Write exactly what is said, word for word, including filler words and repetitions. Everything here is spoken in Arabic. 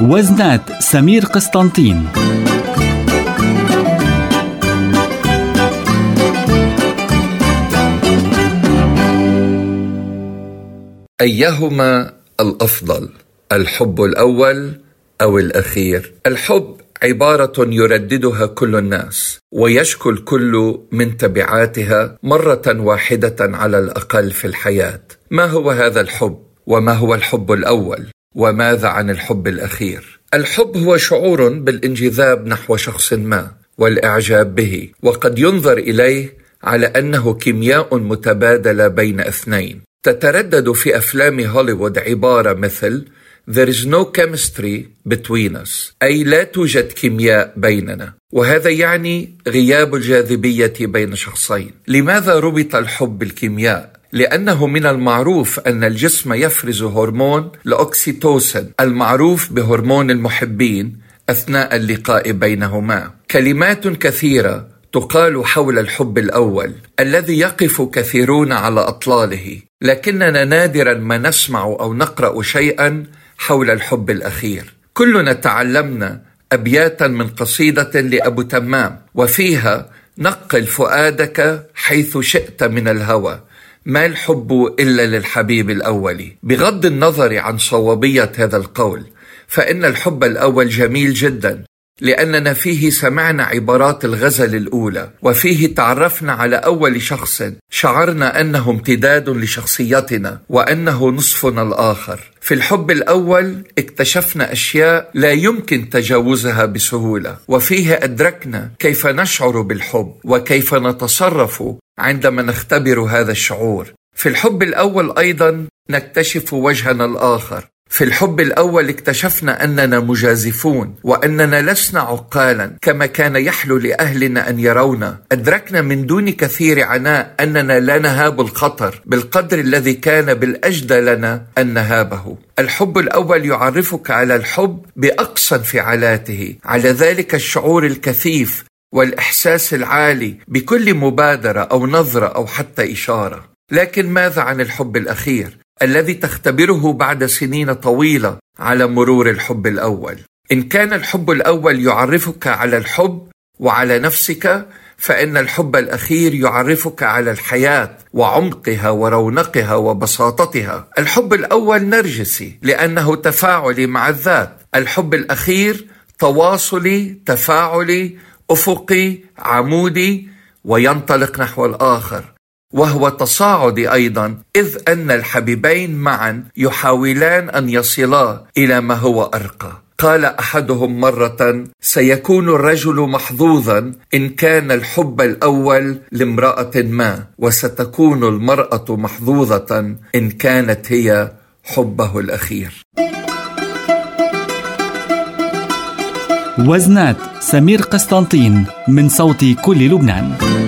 وزنات سمير قسطنطين. أيهما الأفضل، الحب الأول أو الأخير؟ الحب عبارة يرددها كل الناس ويشكو الكل من تبعاتها مرة واحدة على الأقل في الحياة. ما هو هذا الحب؟ وما هو الحب الأول؟ وماذا عن الحب الأخير؟ الحب هو شعور بالانجذاب نحو شخص ما والإعجاب به، وقد ينظر إليه على أنه كيمياء متبادلة بين اثنين. تتردد في أفلام هوليوود عبارة مثل There is no chemistry between us، أي لا توجد كيمياء بيننا، وهذا يعني غياب الجاذبية بين شخصين. لماذا ربط الحب بالكيمياء؟ لأنه من المعروف أن الجسم يفرز هرمون الأوكسيتوسين المعروف بهرمون المحبين أثناء اللقاء بينهما. كلمات كثيرة تقال حول الحب الأول الذي يقف كثيرون على أطلاله، لكننا نادرا ما نسمع أو نقرأ شيئا حول الحب الأخير. كلنا تعلمنا أبياتا من قصيدة لأبو تمام، وفيها نقل فؤادك حيث شئت من الهوى، ما الحب إلا للحبيب الأول. بغض النظر عن صوابية هذا القول، فإن الحب الأول جميل جدا، لأننا فيه سمعنا عبارات الغزل الأولى، وفيه تعرفنا على أول شخص شعرنا أنه امتداد لشخصيتنا وأنه نصفنا الآخر. في الحب الأول اكتشفنا أشياء لا يمكن تجاوزها بسهولة، وفيه أدركنا كيف نشعر بالحب وكيف نتصرف عندما نختبر هذا الشعور. في الحب الأول أيضا نكتشف وجهنا الآخر. في الحب الأول اكتشفنا أننا مجازفون وأننا لسنا عقالا كما كان يحلو لأهلنا أن يرونا. أدركنا من دون كثير عناء أننا لا نهاب الخطر بالقدر الذي كان بالأجدى لنا أن نهابه. الحب الأول يعرفك على الحب بأقصى انفعالاته، على ذلك الشعور الكثيف والإحساس العالي بكل مبادرة أو نظرة أو حتى إشارة. لكن ماذا عن الحب الأخير الذي تختبره بعد سنين طويلة على مرور الحب الأول؟ إن كان الحب الأول يعرفك على الحب وعلى نفسك، فإن الحب الأخير يعرفك على الحياة وعمقها ورونقها وبساطتها. الحب الأول نرجسي لأنه تفاعلي مع الذات. الحب الأخير تواصلي، تفاعلي، أفقي، عمودي، وينطلق نحو الآخر، وهو تصاعدي أيضا، إذ أن الحبيبين معا يحاولان أن يصلا إلى ما هو أرقى. قال أحدهم مرة: سيكون الرجل محظوظا إن كان الحب الأول لامرأة ما، وستكون المرأة محظوظة إن كانت هي حبه الأخير. وزنات سمير قسطنطين من صوت كل لبنان.